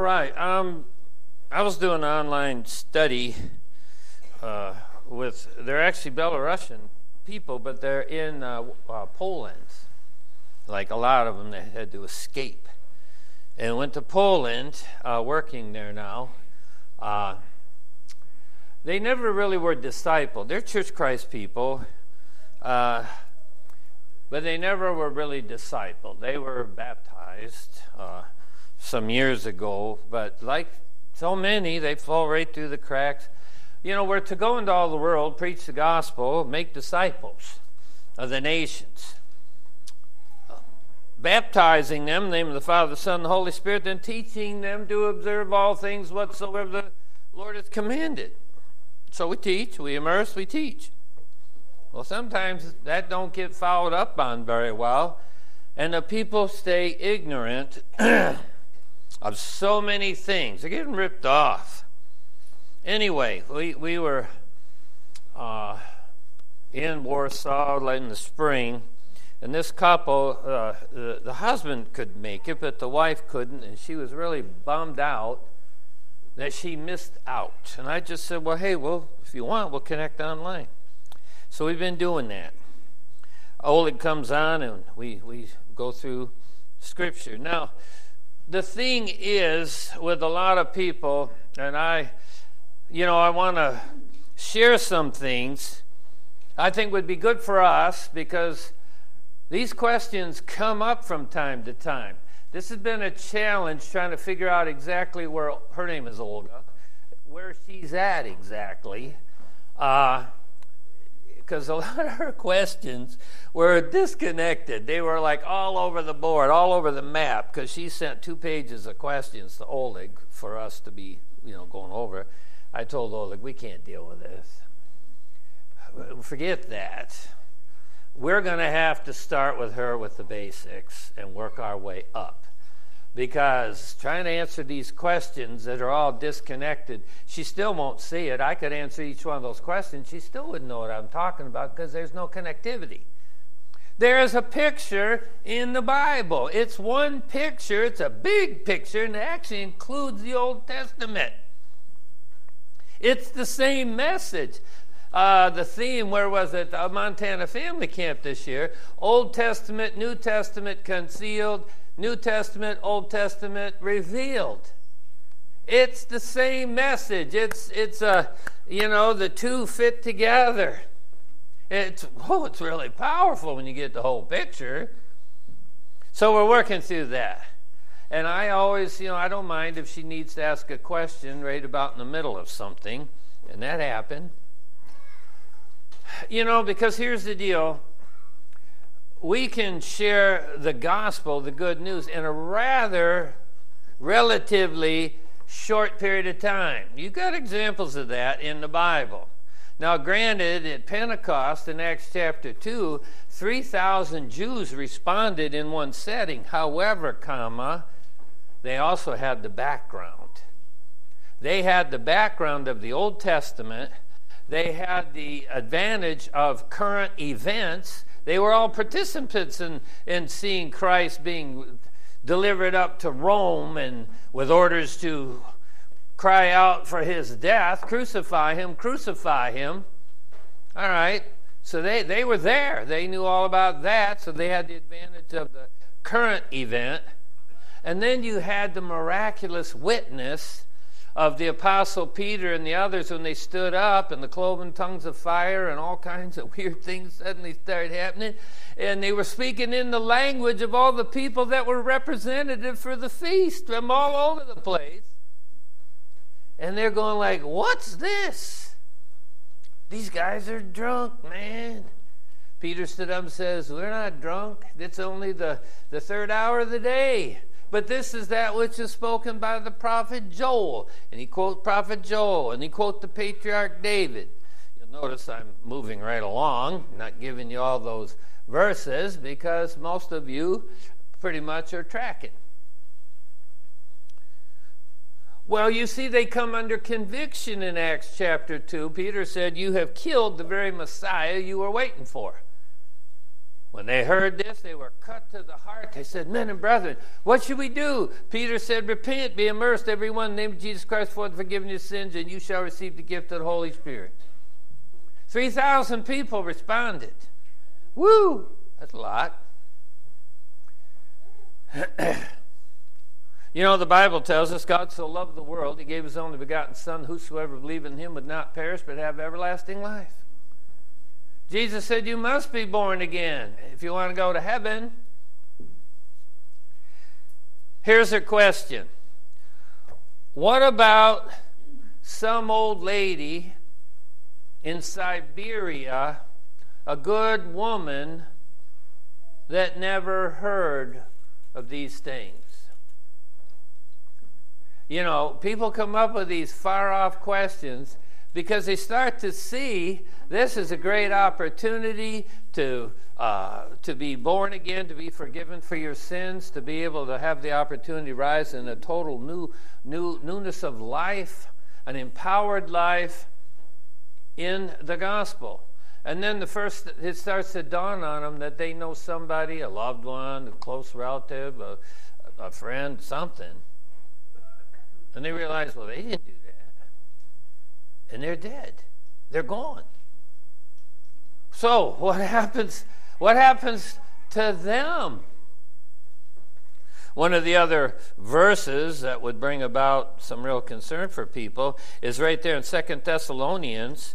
right. I was doing an online study they're actually Belarusian people, but they're in Poland. Like a lot of them, they had to escape. And went to Poland, working there now. They never really were discipled. They're Church Christ people, but they never were really discipled. They were baptized some years ago, but like so many, they fall right through the cracks. You know, we're to go into all the world, preach the gospel, make disciples of the nations, baptizing them in the name of the Father, the Son, and the Holy Spirit, then teaching them to observe all things whatsoever the Lord hath commanded. So we teach, we immerse, we teach. Well, sometimes that don't get followed up on very well, and the people stay ignorant of so many things. They're getting ripped off. Anyway, we were in Warsaw in the spring, and this couple, the husband could make it, but the wife couldn't, and she was really bummed out that she missed out. And I just said, well, hey, if you want, we'll connect online. So we've been doing that. Oleg comes on, and we go through Scripture. Now, the thing is, with a lot of people, and I want to share some things I think would be good for us, because these questions come up from time to time. This has been a challenge trying to figure out exactly where, her name is Olga, where she's at exactly. Because a lot of her questions were disconnected. They were like all over the board, all over the map, because she sent 2 pages of questions to Oleg for us to be, going over. I told Oleg, we can't deal with this. Forget that. We're going to have to start with her with the basics and work our way up. Because trying to answer these questions that are all disconnected, she still won't see it. I could answer each one of those questions. She still wouldn't know what I'm talking about, because there's no connectivity. There is a picture in the Bible. It's one picture. It's a big picture, and it actually includes the Old Testament. It's the same message. The theme, where was it? Montana Family Camp this year. Old Testament, New Testament concealed, New Testament, Old Testament revealed. It's the same message. It's the two fit together. It's really powerful when you get the whole picture. So we're working through that. And I always, I don't mind if she needs to ask a question right about in the middle of something. And that happened. Because here's the deal. We can share the gospel, the good news, in a relatively short period of time. You've got examples of that in the Bible. Now, granted, at Pentecost in Acts chapter 2, 3,000 Jews responded in one setting. However, they also had the background. They had the background of the Old Testament. They had the advantage of current events. They were all participants in seeing Christ being delivered up to Rome, and with orders to cry out for his death, crucify him, crucify him. All right, so they were there. They knew all about that, so they had the advantage of the current event. And then you had the miraculous witness of the Apostle Peter and the others when they stood up, and the cloven tongues of fire and all kinds of weird things suddenly started happening. And they were speaking in the language of all the people that were representative for the feast from all over the place. And they're going like, what's this? These guys are drunk, man. Peter stood up and says, we're not drunk. It's only the 3rd hour of the day. But this is that which is spoken by the prophet Joel. And he quotes prophet Joel, and he quotes the patriarch David. You'll notice I'm moving right along, not giving you all those verses, because most of you pretty much are tracking. Well, you see, they come under conviction in Acts chapter 2. Peter said, you have killed the very Messiah you were waiting for. When they heard this, they were cut to the heart. They said, men and brethren, what should we do? Peter said, repent, be immersed, everyone in the name of Jesus Christ for the forgiveness of sins, and you shall receive the gift of the Holy Spirit. 3,000 people responded. Woo! That's a lot. You know, the Bible tells us God so loved the world, he gave his only begotten Son, whosoever believeth in him would not perish, but have everlasting life. Jesus said you must be born again if you want to go to heaven. Here's a question. What about some old lady in Siberia, a good woman that never heard of these things? You know, people come up with these far-off questions because they start to see this is a great opportunity to be born again, to be forgiven for your sins, to be able to have the opportunity to rise in a total newness of life, an empowered life in the gospel. And then it starts to dawn on them that they know somebody, a loved one, a close relative, a friend, something. And they realize, well, they didn't do that. And they're dead. They're gone. So what happens to them? One of the other verses that would bring about some real concern for people is right there in 2 Thessalonians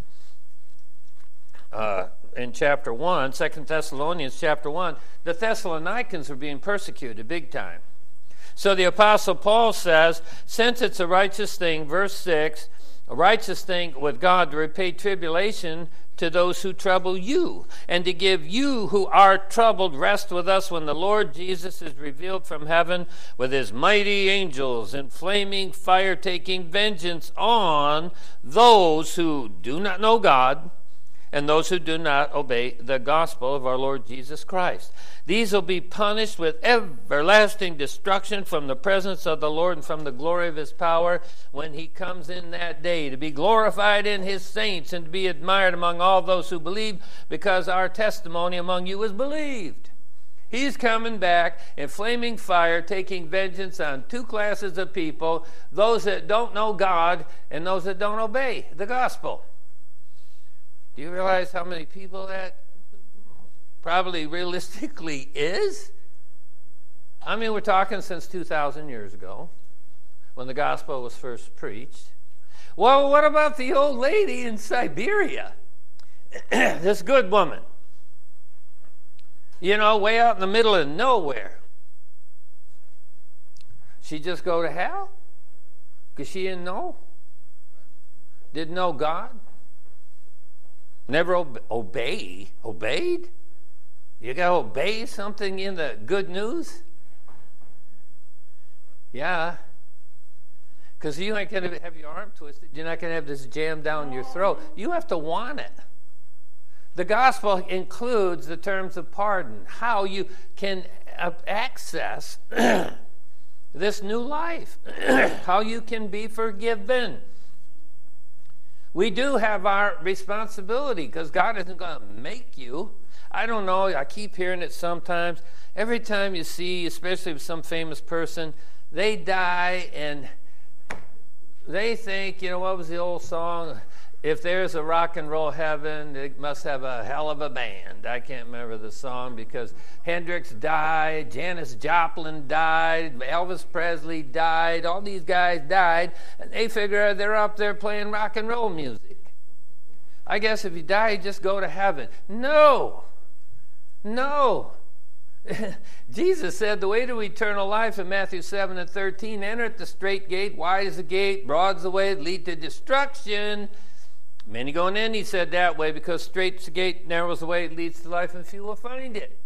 in chapter 1. 2 Thessalonians chapter 1. The Thessalonians were being persecuted big time. So the Apostle Paul says, since it's a righteous thing, verse 6, a righteous thing with God to repay tribulation to those who trouble you, and to give you who are troubled rest with us when the Lord Jesus is revealed from heaven with his mighty angels in flaming fire, taking vengeance on those who do not know God and those who do not obey the gospel of our Lord Jesus Christ. These will be punished with everlasting destruction from the presence of the Lord and from the glory of his power when he comes in that day, to be glorified in his saints and to be admired among all those who believe, because our testimony among you is believed. He's coming back in flaming fire, taking vengeance on two classes of people, those that don't know God and those that don't obey the gospel. Do you realize how many people that probably realistically is? I mean, we're talking since 2,000 years ago, when the gospel was first preached. Well, what about the old lady in Siberia? This good woman. You know, way out in the middle of nowhere. She just go to hell? Because she didn't know? Didn't know God? Never obeyed? You got to obey something in the good news? Yeah. Because you ain't going to have your arm twisted. You're not going to have this jammed down your throat. You have to want it. The gospel includes the terms of pardon, how you can access this new life, how you can be forgiven. We do have our responsibility because God isn't going to make you. I don't know, I keep hearing it sometimes. Every time you see, especially with some famous person, they die and they think, you know, what was the old song? If there's a rock and roll heaven, it must have a hell of a band. I can't remember the song because Hendrix died, Janis Joplin died, Elvis Presley died, all these guys died, and they figure they're up there playing rock and roll music. I guess if you die, you just go to heaven. No. Jesus said the way to eternal life in Matthew 7:13, enter at the straight gate, wide is the gate, broad is the way that lead to destruction. Many going in, he said, that way, because straight's the gate, narrow is the way, it leads to life, and few will find it.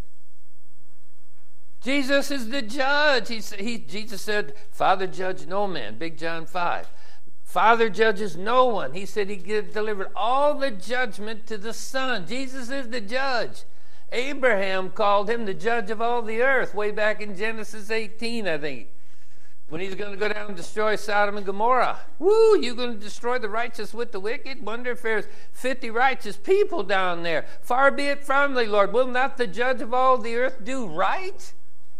Jesus is the judge. Jesus said, Father judge no man, Big John 5. Father judges no one. He said he delivered all the judgment to the Son. Jesus is the judge. Abraham called him the judge of all the earth, way back in Genesis 18, I think. When he's going to go down and destroy Sodom and Gomorrah. Woo, you're going to destroy the righteous with the wicked? Wonder if there's 50 righteous people down there. Far be it from thee, Lord. Will not the judge of all the earth do right?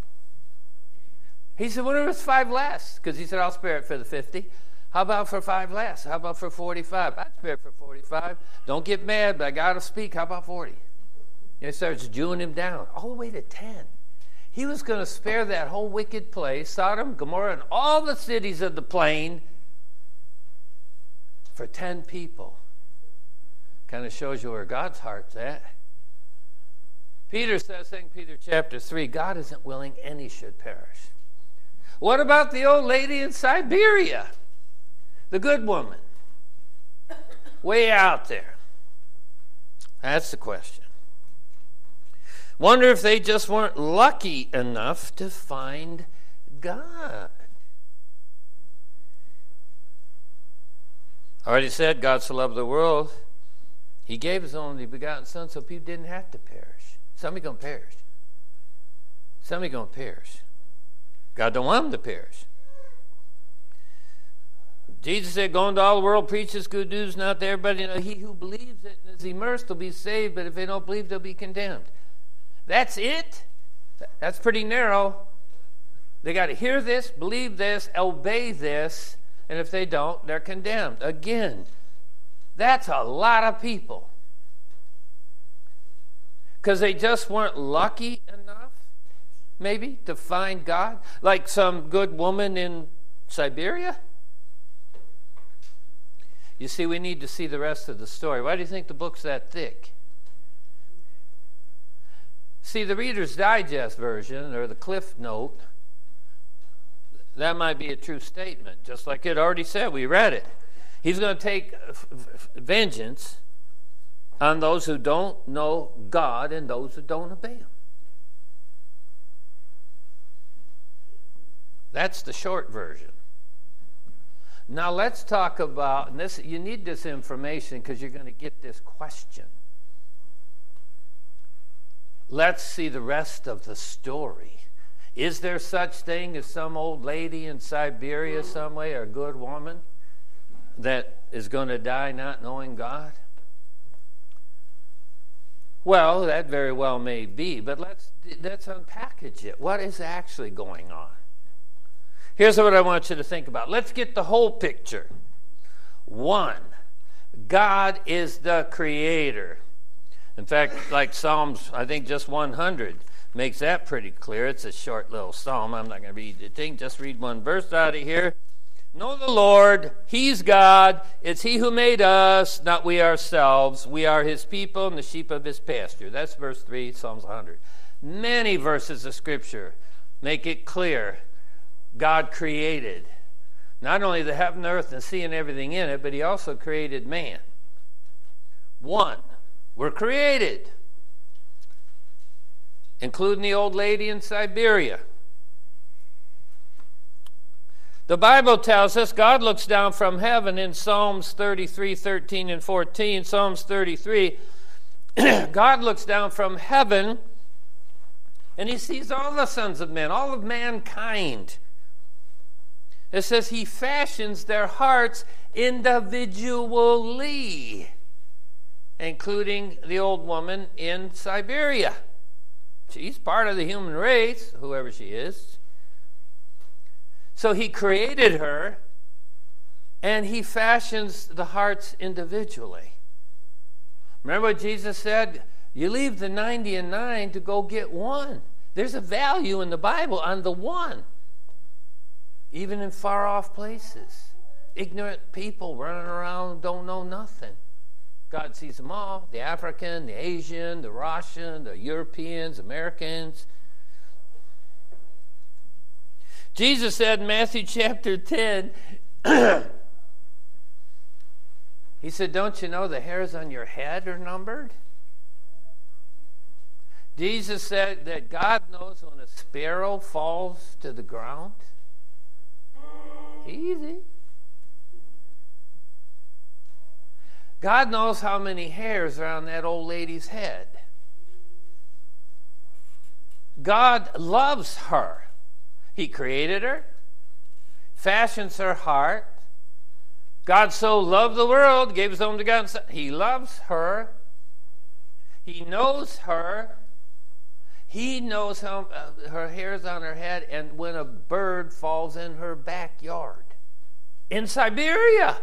He said, what if it's 5 less? Because he said, I'll spare it for the 50. How about for 5 less? How about for 45? I'd spare it for 45. Don't get mad, but I got to speak. How about 40? He starts Jewing him down all the way to 10. He was going to spare that whole wicked place, Sodom, Gomorrah, and all the cities of the plain for 10 people. Kind of shows you where God's heart's at. Peter says, 2 Peter chapter 3, God isn't willing any should perish. What about the old lady in Siberia? The good woman. Way out there. That's the question. Wonder if they just weren't lucky enough to find God. I already said God so loved the world, he gave his only begotten Son so people didn't have to perish. Somebody's going to perish. Somebody's going to perish. God don't want them to perish. Jesus said, go into all the world, preach this good news, not to everybody. He who believes it and is immersed will be saved, but if they don't believe, they'll be condemned. That's it? That's pretty narrow. They got to hear this, believe this, obey this, and if they don't, they're condemned. Again, that's a lot of people. Because they just weren't lucky enough, maybe, to find God. Like some good woman in Siberia. You see, we need to see the rest of the story. Why do you think the book's that thick? See, the Reader's Digest version, or the Cliff Note, that might be a true statement. Just like it already said, we read it. He's going to take vengeance on those who don't know God and those who don't obey him. That's the short version. Now let's talk about, and this, you need this information because you're going to get this question. Let's see the rest of the story. Is there such thing as some old lady in Siberia some way, or a good woman that is going to die not knowing God? Well, that very well may be, but let's unpackage it. What is actually going on? Here's what I want you to think about. Let's get the whole picture. 1, God is the creator. In fact, like Psalms, I think just 100 makes that pretty clear. It's a short little psalm. I'm not going to read the thing. Just read one verse out of here. Know the Lord, he's God. It's he who made us, not we ourselves. We are his people and the sheep of his pasture. That's verse 3, Psalms 100. Many verses of Scripture make it clear God created not only the heaven, earth, and sea and everything in it, but he also created man. 1, we're created, including the old lady in Siberia. The Bible tells us God looks down from heaven in Psalms 33, 13, and 14. Psalms 33, God looks down from heaven and he sees all the sons of men, all of mankind. It says he fashions their hearts individually, including the old woman in Siberia. She's part of the human race, whoever she is. So he created her, and he fashions the hearts individually. Remember what Jesus said? You leave the 99 to go get one. There's a value in the Bible on the one. Even in far-off places. Ignorant people running around don't know nothing. God sees them all. The African, the Asian, the Russian, the Europeans, Americans. Jesus said in Matthew chapter 10, he said, don't you know the hairs on your head are numbered? Jesus said that God knows when a sparrow falls to the ground. Easy. God knows how many hairs are on that old lady's head. God loves her. He created her. fashions her heart. God so loved the world, gave his only begotten Son. He loves her. He knows her. He knows how her hair's on her head, and when a bird falls in her backyard. In Siberia.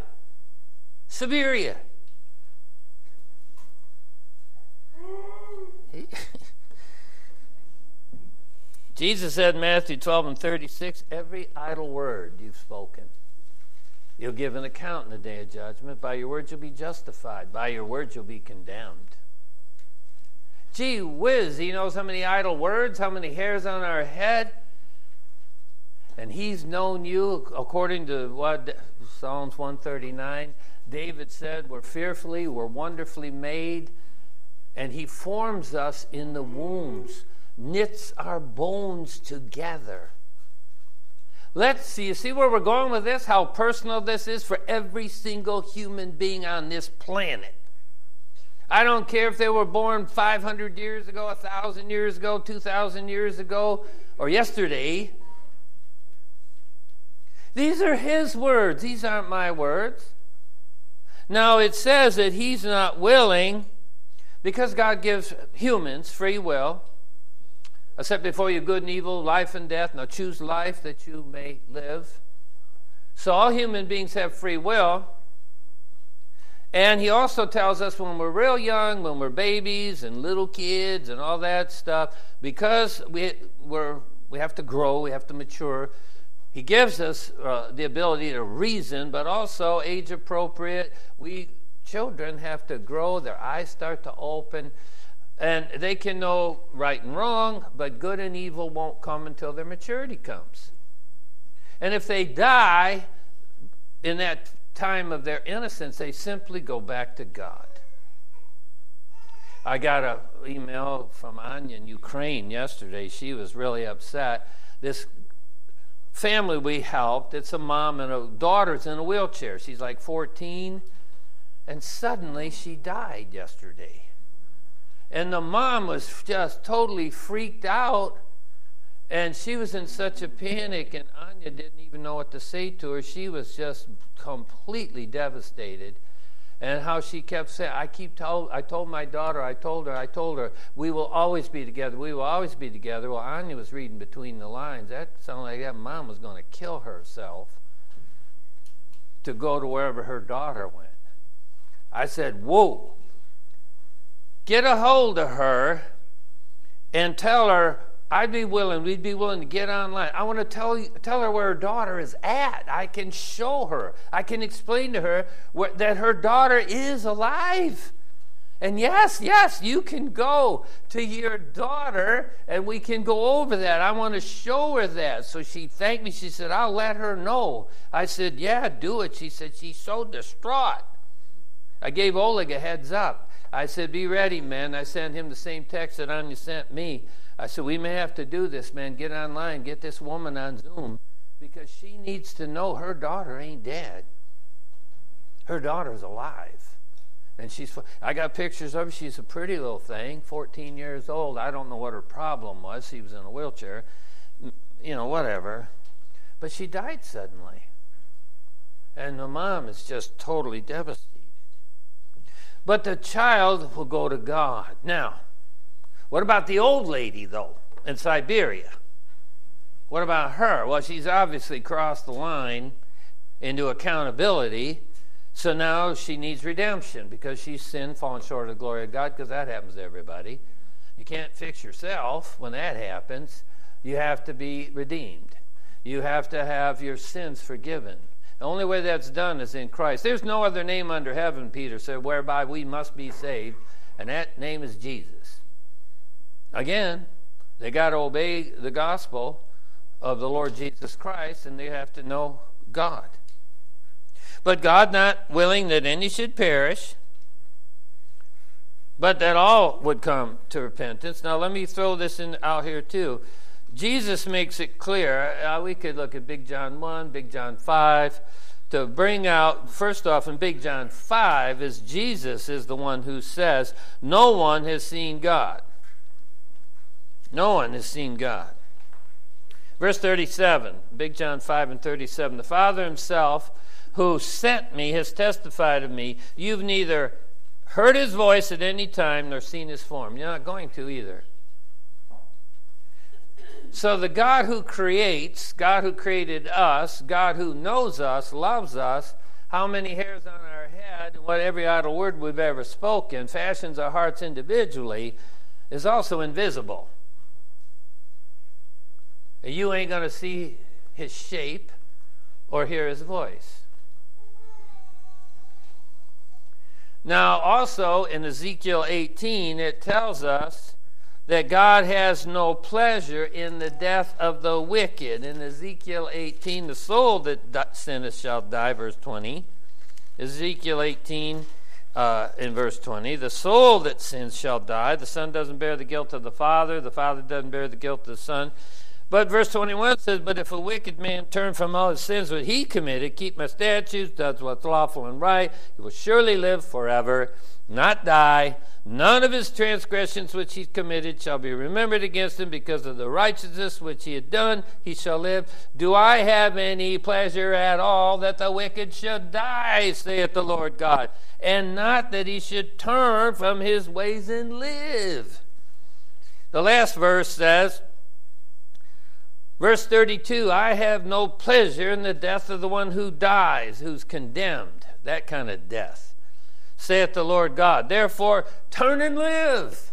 Jesus said in Matthew 12:36, every idle word you've spoken, you'll give an account in the day of judgment. By your words you'll be justified. By your words you'll be condemned. Gee whiz, he knows how many idle words, how many hairs on our head. And he's known you according to what Psalms 139, David said, we're fearfully, we're wonderfully made. And he forms us in the wombs, knits our bones together. Let's see, you see where we're going with this? How personal this is for every single human being on this planet. I don't care if they were born 500 years ago, 1,000 years ago, 2,000 years ago, or yesterday. These are his words. These aren't my words. Now, it says that he's not willing, because God gives humans free will. I set before you good and evil, life and death. Now choose life that you may live. So all human beings have free will. And he also tells us when we're real young, when we're babies and little kids and all that stuff, because we have to grow, we have to mature, he gives us the ability to reason, but also age appropriate. Children have to grow, their eyes start to open, and they can know right and wrong, but good and evil won't come until their maturity comes. And if they die in that time of their innocence, they simply go back to God. I got an email from Anya in Ukraine yesterday. She was really upset. This family we helped, it's a mom and a daughter's in a wheelchair. She's like 14, and suddenly she died yesterday. And the mom was just totally freaked out, and she was in such a panic, and Anya didn't even know what to say to her. She was just completely devastated. And how she kept saying, I told my daughter, I told her, we will always be together, we will always be together. Well, Anya was reading between the lines. That sounded like that mom was going to kill herself to go to wherever her daughter went. I said, whoa, get a hold of her and tell her, we'd be willing to get online. I want to tell her where her daughter is at. I can show her. I can explain to her that her daughter is alive. And yes, you can go to your daughter and we can go over that. I want to show her that. So she thanked me. She said, I'll let her know. I said, yeah, do it. She said, she's so distraught. I gave Oleg a heads up. I said, be ready, man. I sent him the same text that Anya sent me. I said, we may have to do this, man. Get online. Get this woman on Zoom. Because she needs to know her daughter ain't dead. Her daughter's alive. And I got pictures of her. She's a pretty little thing, 14 years old. I don't know what her problem was. She was in a wheelchair. Whatever. But she died suddenly. And the mom is just totally devastated. But the child will go to God. Now, what about the old lady, though, in Siberia? What about her? Well, she's obviously crossed the line into accountability, so now she needs redemption because she's sinned, fallen short of the glory of God, because that happens to everybody. You can't fix yourself when that happens. You have to be redeemed. You have to have your sins forgiven. The only way that's done is in Christ. There's no other name under heaven, Peter said, whereby we must be saved, and that name is Jesus. Again, they got to obey the gospel of the Lord Jesus Christ, and they have to know God. But God not willing that any should perish, but that all would come to repentance. Now let me throw this out here too. Jesus makes it clear. We could look at Big John 1, Big John 5, to bring out, first off, in Big John 5, is Jesus is the one who says, no one has seen God. No one has seen God. Verse 37, Big John 5 and 37. The Father himself who sent me has testified of me. You've neither heard his voice at any time nor seen his form. You're not going to either. So the God who creates, God who created us, God who knows us, loves us, how many hairs on our head, and what every idle word we've ever spoken, fashions our hearts individually, is also invisible. You ain't going to see his shape or hear his voice. Now, also in Ezekiel 18, it tells us that God has no pleasure in the death of the wicked. In Ezekiel 18, the soul that sinneth shall die, verse 20. Ezekiel 18, in verse 20, the soul that sins shall die. The son doesn't bear the guilt of the father doesn't bear the guilt of the son. But verse 21 says, but if a wicked man turn from all his sins which he committed, keep my statutes, does what's lawful and right, he will surely live forever, not die. None of his transgressions which he committed shall be remembered against him, because of the righteousness which he had done, he shall live. Do I have any pleasure at all that the wicked should die, saith the Lord God, and not that he should turn from his ways and live? The last verse says, verse 32, I have no pleasure in the death of the one who dies, who's condemned, that kind of death, saith the Lord God. Therefore, turn and live.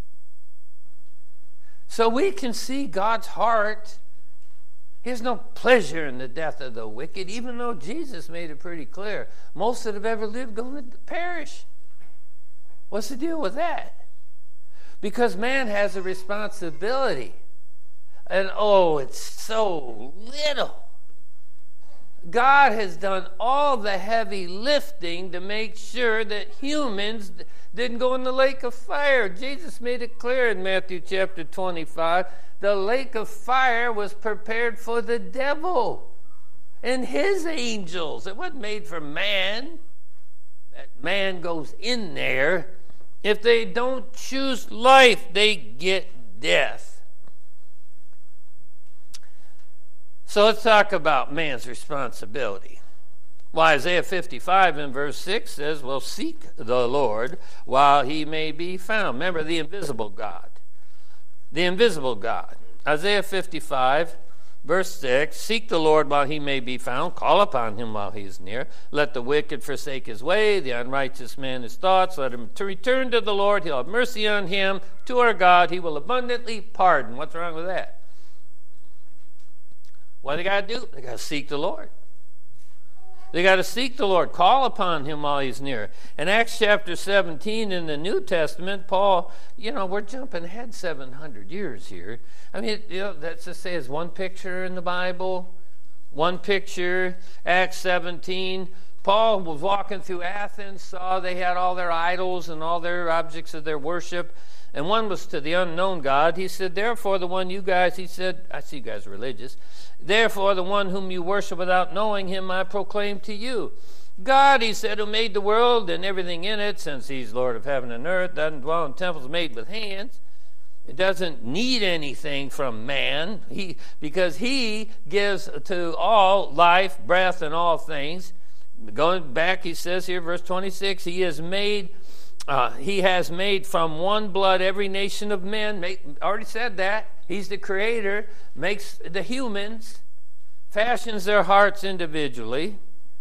So we can see God's heart. He has no pleasure in the death of the wicked, even though Jesus made it pretty clear. Most that have ever lived going to perish. What's the deal with that? Because man has a responsibility. And it's so little. God has done all the heavy lifting to make sure that humans didn't go in the lake of fire. Jesus made it clear in Matthew chapter 25. The lake of fire was prepared for the devil and his angels. It wasn't made for man. That man goes in there. If they don't choose life, they get death. So let's talk about man's responsibility. Well, Isaiah 55 in verse 6 says, well, seek the Lord while he may be found. Remember, the invisible God. The invisible God. Isaiah 55, verse 6, seek the Lord while he may be found. Call upon him while he is near. Let the wicked forsake his way, the unrighteous man his thoughts. Let him return to the Lord. He'll have mercy on him. To our God, he will abundantly pardon. What's wrong with that? What do they got to do? They got to seek the Lord. They got to seek the Lord. Call upon him while he's near. In Acts chapter 17 in the New Testament, Paul, we're jumping ahead 700 years here. I mean, that's to say, is one picture in the Bible. One picture, Acts 17. Paul was walking through Athens, saw they had all their idols and all their objects of their worship. And one was to the unknown God. He said, therefore, the one you guys, he said, I see you guys are religious. Therefore, the one whom you worship without knowing him, I proclaim to you. God, he said, who made the world and everything in it, since he's Lord of heaven and earth, doesn't dwell in temples made with hands. It doesn't need anything from man, because he gives to all life, breath, and all things. Going back, he says here, verse 26, he has made from one blood every nation of men. Already said that. He's the creator, makes the humans, fashions their hearts individually.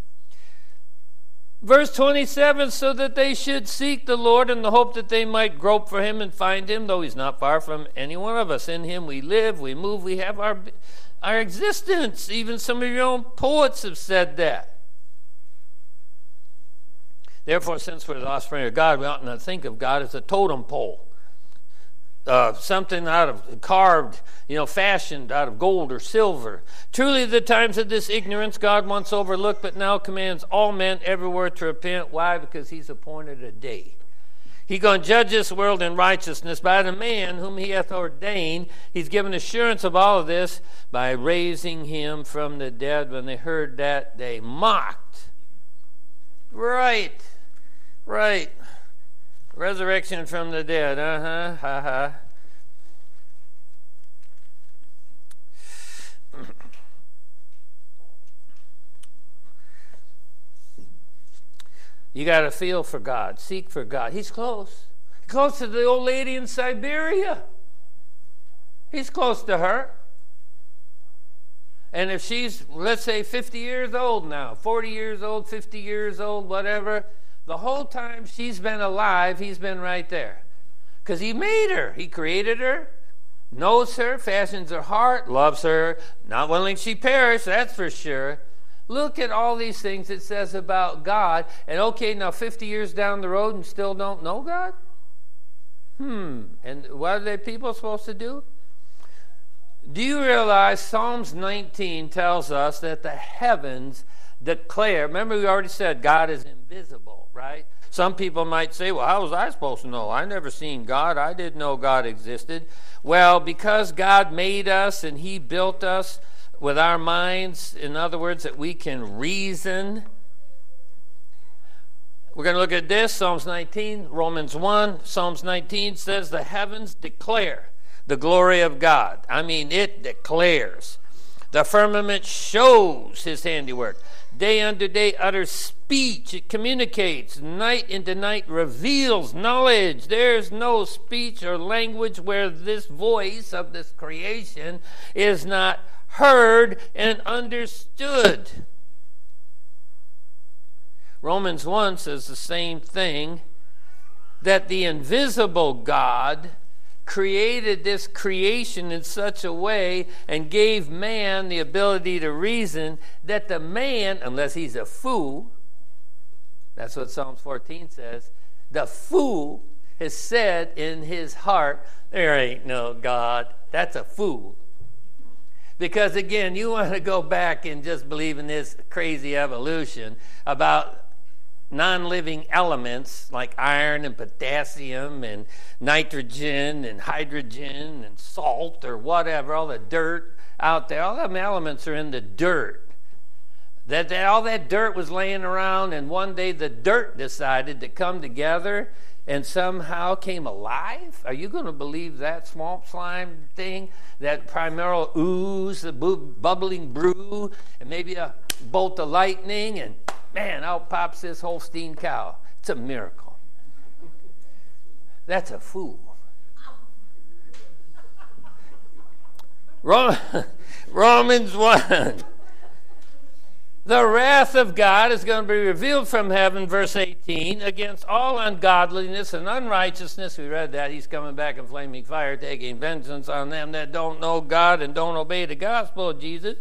Verse 27, so that they should seek the Lord in the hope that they might grope for him and find him, though he's not far from any one of us. In him we live, we move, we have our existence. Even some of your own poets have said that. Therefore, since we're the offspring of God, we ought not think of God as a totem pole. Something carved, fashioned out of gold or silver. Truly the times of this ignorance God once overlooked, but now commands all men everywhere to repent. Why? Because he's appointed a day. He's going to judge this world in righteousness by the man whom he hath ordained. He's given assurance of all of this by raising him from the dead. When they heard that, they mocked. Right. Resurrection from the dead. You got to feel for God, seek for God. He's close. Close to the old lady in Siberia. He's close to her. And if she's, let's say, 50 years old now, 40 years old, 50 years old, whatever, the whole time she's been alive, he's been right there. Because he made her. He created her, knows her, fashions her heart, loves her, not willing she perish, that's for sure. Look at all these things it says about God. And okay, now 50 years down the road and still don't know God? And what are the people supposed to do? Do you realize Psalms 19 tells us that the heavens declare, remember we already said God is invisible, right? Some people might say, well, how was I supposed to know? I never seen God. I didn't know God existed. Well, because God made us and he built us with our minds, in other words, that we can reason. We're going to look at this, Psalms 19, Romans 1. Psalms 19 says the heavens declare the glory of God. I mean, it declares. The firmament shows his handiwork. Day unto day utters speech. It communicates. Night into night reveals knowledge. There's no speech or language where this voice of this creation is not heard and understood. Romans 1 says the same thing, that the invisible God created this creation in such a way and gave man the ability to reason that the man, unless he's a fool, that's what Psalms 14 says, the fool has said in his heart, there ain't no God. That's a fool. Because again, you want to go back and just believe in this crazy evolution about non-living elements like iron and potassium and nitrogen and hydrogen and salt or whatever, all the dirt out there, all them elements are in the dirt. That all that dirt was laying around, and one day the dirt decided to come together and somehow came alive? Are you going to believe that swamp slime thing? That primordial ooze, the bubbling brew, and maybe a bolt of lightning, and man, out pops this Holstein cow. It's a miracle. That's a fool. Romans 1. The wrath of God is going to be revealed from heaven, verse 18, against all ungodliness and unrighteousness. We read that. He's coming back in flaming fire, taking vengeance on them that don't know God and don't obey the gospel of Jesus.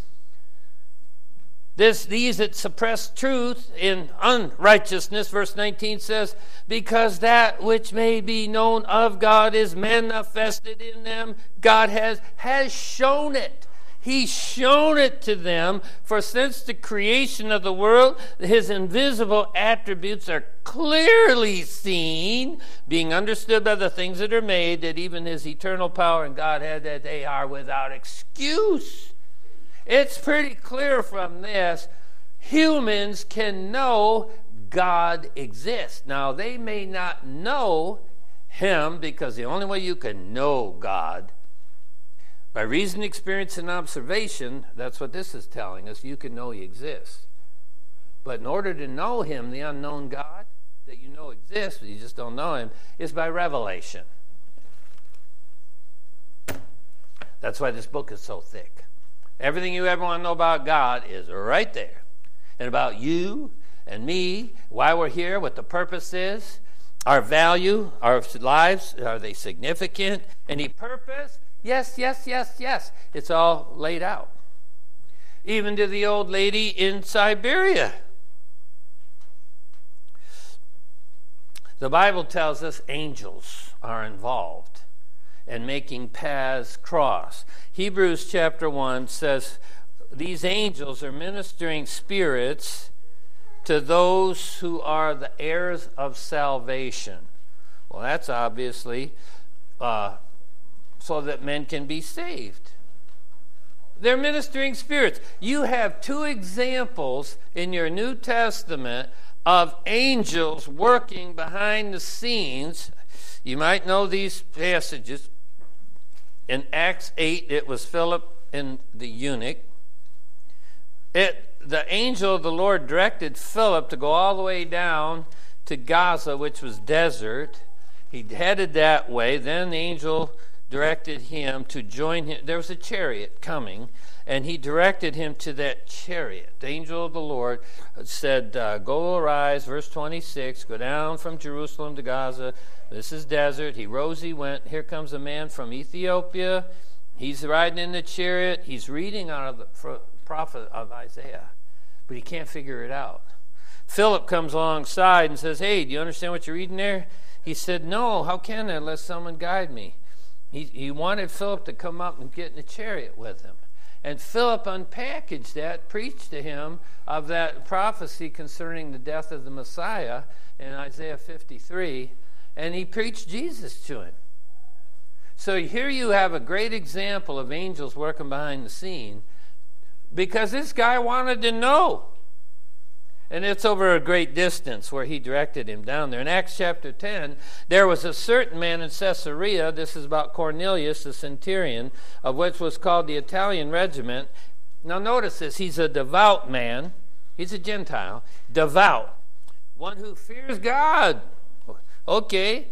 These that suppress truth in unrighteousness, verse 19 says, because that which may be known of God is manifested in them. God has shown it. He's shown it to them, for since the creation of the world, his invisible attributes are clearly seen, being understood by the things that are made, that even his eternal power and Godhead, that they are without excuse. It's pretty clear from this, humans can know God exists. Now, they may not know him, because the only way you can know God, by reason, experience, and observation, that's what this is telling us, you can know he exists. But in order to know him, the unknown God that you know exists, but you just don't know him, is by revelation. That's why this book is so thick. Everything you ever want to know about God is right there. And about you and me, why we're here, what the purpose is, our value, our lives, are they significant? Any purpose? Yes, yes, yes, yes. It's all laid out. Even to the old lady in Siberia. The Bible tells us angels are involved in making paths cross. Hebrews chapter 1 says these angels are ministering spirits to those who are the heirs of salvation. Well, that's obviously so that men can be saved. They're ministering spirits. You have two examples in your New Testament of angels working behind the scenes. You might know these passages. In Acts 8, it was Philip and the eunuch. the angel of the Lord directed Philip to go all the way down to Gaza, which was desert. He headed that way. Then the angel directed him to join him. There was a chariot coming, and he directed him to that chariot. The angel of the Lord said, go arise, verse 26, go down from Jerusalem to Gaza. This is desert. He rose, he went. Here comes a man from Ethiopia. He's riding in the chariot. He's reading out of the prophet of Isaiah, but he can't figure it out. Philip comes alongside and says, hey, do you understand what you're reading there? He said, no, how can I unless someone guide me? He wanted Philip to come up and get in the chariot with him. And Philip unpackaged that, preached to him of that prophecy concerning the death of the Messiah in Isaiah 53, and he preached Jesus to him. So here you have a great example of angels working behind the scene, because this guy wanted to know. And it's over a great distance where he directed him down there. In Acts chapter 10, there was a certain man in Caesarea. This is about Cornelius, the centurion, of which was called the Italian regiment. Now notice this. He's a devout man. He's a Gentile. Devout. One who fears God. Okay.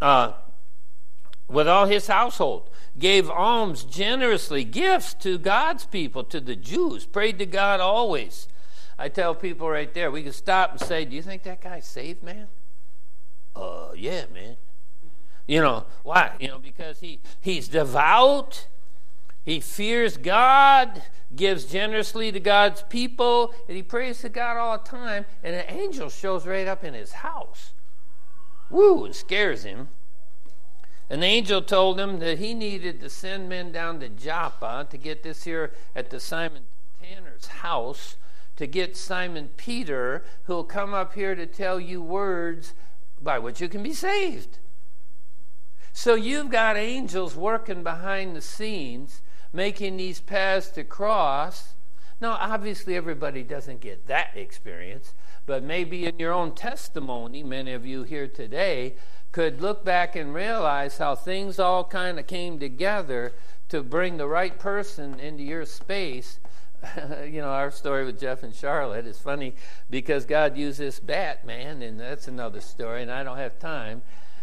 With all his household. Gave alms generously. Gifts to God's people, to the Jews. Prayed to God always. I tell people right there, we can stop and say, do you think that guy's saved, man? Yeah, man. You know, why? You know, because he's devout, he fears God, gives generously to God's people, and he prays to God all the time, and an angel shows right up in his house. Woo, it scares him. And the angel told him that he needed to send men down to Joppa to get this here at the Simon Tanner's house, to get Simon Peter, who will come up here to tell you words by which you can be saved. So you've got angels working behind the scenes, making these paths to cross. Now, obviously, everybody doesn't get that experience, but maybe in your own testimony, many of you here today could look back and realize how things all kind of came together to bring the right person into your space. You know, our story with Jeff and Charlotte is funny because God used this bat, man, and that's another story, and I don't have time,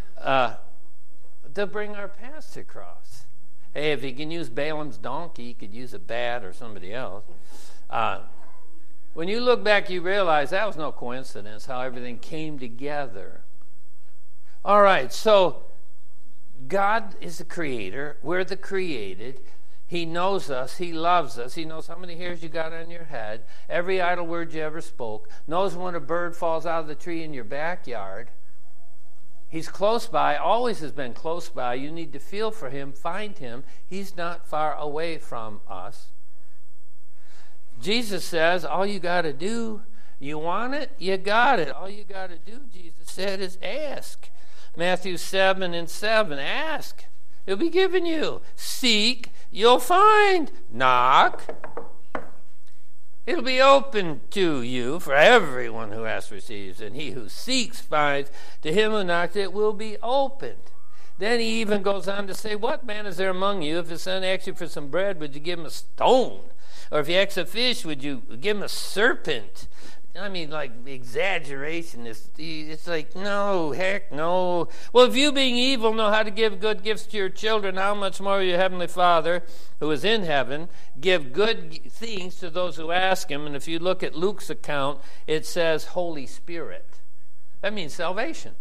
to bring our paths across. Hey, if he can use Balaam's donkey, he could use a bat or somebody else. When you look back, you realize that was no coincidence, how everything came together. All right, so God is the creator. We're the created. He knows us. He loves us. He knows how many hairs you got on your head, every idle word you ever spoke, knows when a bird falls out of the tree in your backyard. He's close by, always has been close by. You need to feel for him, find him. He's not far away from us. Jesus says, all you got to do, you want it, you got it. All you got to do, Jesus said, is ask. Matthew 7:7, ask. It'll be given you. Seek, you'll find. Knock, it'll be open to you. For everyone who asks receives, and he who seeks finds. To him who knocks, it will be opened. Then he even goes on to say, what man is there among you, if his son asks you for some bread, would you give him a stone? Or if he asks a fish, would you give him a serpent? I mean, like, exaggeration. It's like, no, heck no. Well, if you being evil know how to give good gifts to your children, how much more will your heavenly Father, who is in heaven, give good things to those who ask him? And if you look at Luke's account, it says Holy Spirit. That means salvation.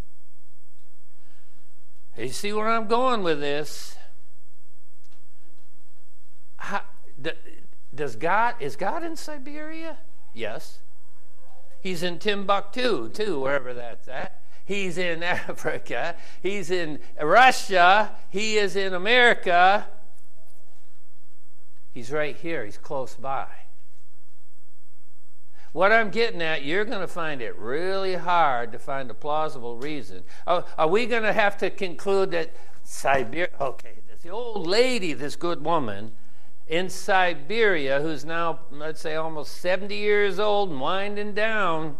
You see where I'm going with this? Is God in Siberia? Yes. He's in Timbuktu, too, wherever that's at. He's in Africa. He's in Russia. He is in America. He's right here. He's close by. What I'm getting at, you're going to find it really hard to find a plausible reason. Are we going to have to conclude that Siberia, okay, this old lady, this good woman, in Siberia, who's now, let's say, almost 70 years old and winding down,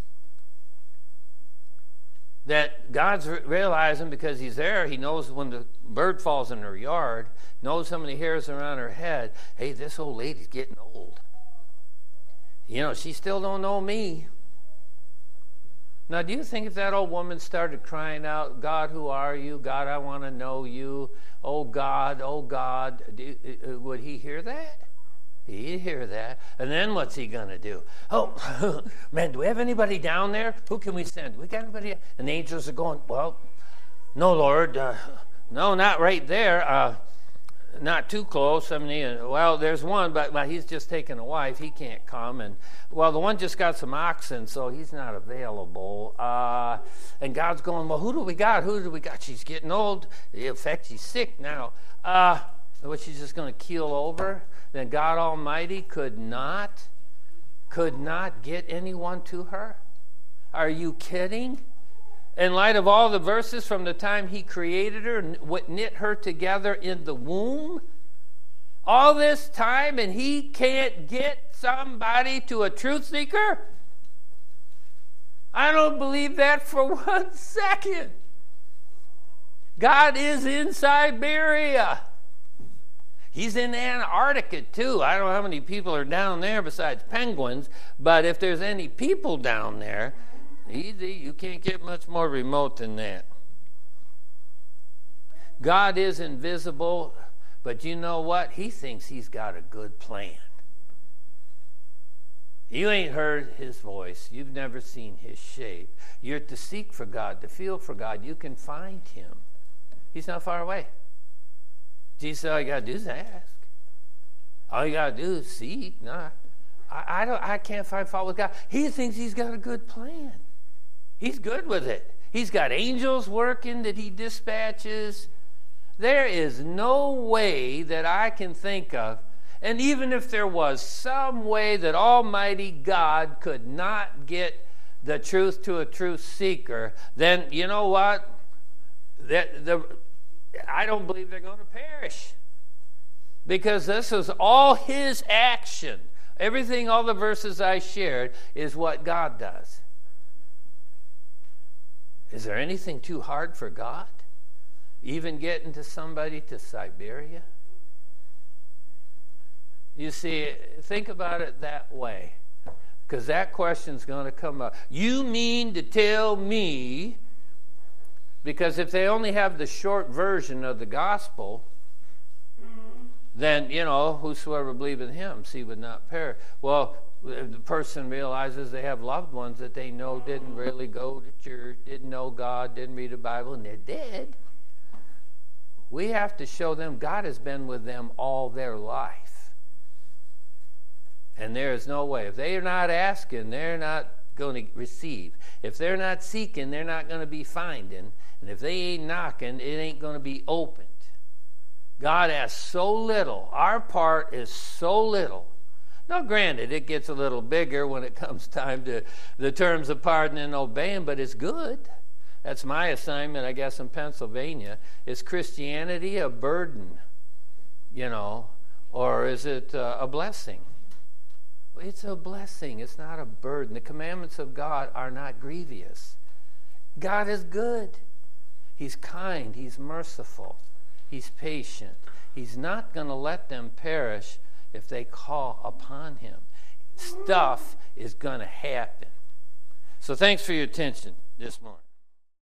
that God's realizing because he's there, he knows when the bird falls in her yard, knows how many hairs are on her head. Hey, this old lady's getting old. She still don't know me. Now, do you think if that old woman started crying out, God, who are you? God, I want to know you. Oh, God, would he hear that? He'd hear that. And then what's he going to do? Oh, man, do we have anybody down there? Who can we send? We got anybody? And the angels are going, well, no, Lord. No, not right there. Not too close. I mean, well, there's one, but he's just taking a wife. He can't come. And, well, the one just got some oxen, so he's not available. And God's going, well, who do we got? She's getting old. In fact, she's sick now. What, she's just going to keel over? Then God Almighty could not get anyone to her? Are you kidding? In light of all the verses from the time he created her and knit her together in the womb, all this time and he can't get somebody to a truth seeker? I don't believe that for 1 second. God is in Siberia. He's in Antarctica too. I don't know how many people are down there besides penguins, but if there's any people down there, easy, you can't get much more remote than that. God is invisible, but you know what? He thinks he's got a good plan. You ain't heard his voice. You've never seen his shape. You're to seek for God, to feel for God. You can find him. He's not far away. Jesus said, all you got to do is ask. All you got to do is seek. No, I can't find fault with God. He thinks he's got a good plan. He's good with it. He's got angels working that he dispatches. There is no way that I can think of, and even if there was some way that Almighty God could not get the truth to a truth seeker, then you know what? I don't believe they're going to perish. Because this is all his action. Everything, all the verses I shared, is what God does. Is there anything too hard for God? Even getting to somebody to Siberia? You see, think about it that way. Because that question's going to come up. You mean to tell me, because if they only have the short version of the gospel, then, whosoever believe in him, he would not perish. Well, the person realizes they have loved ones that they know didn't really go to church, didn't know God, didn't read the Bible, and they're dead. We have to show them God has been with them all their life. And there is no way. If they are not asking, they're not going to receive. If they're not seeking, they're not going to be finding. And if they ain't knocking, it ain't going to be opened. God asks so little. Our part is so little. Now, granted, it gets a little bigger when it comes time to the terms of pardon and obeying, but it's good. That's my assignment, I guess, in Pennsylvania. Is Christianity a burden, or is it a blessing? It's a blessing. It's not a burden. The commandments of God are not grievous. God is good. He's kind. He's merciful. He's patient. He's not going to let them perish if they call upon him. Stuff is going to happen. So thanks for your attention this morning.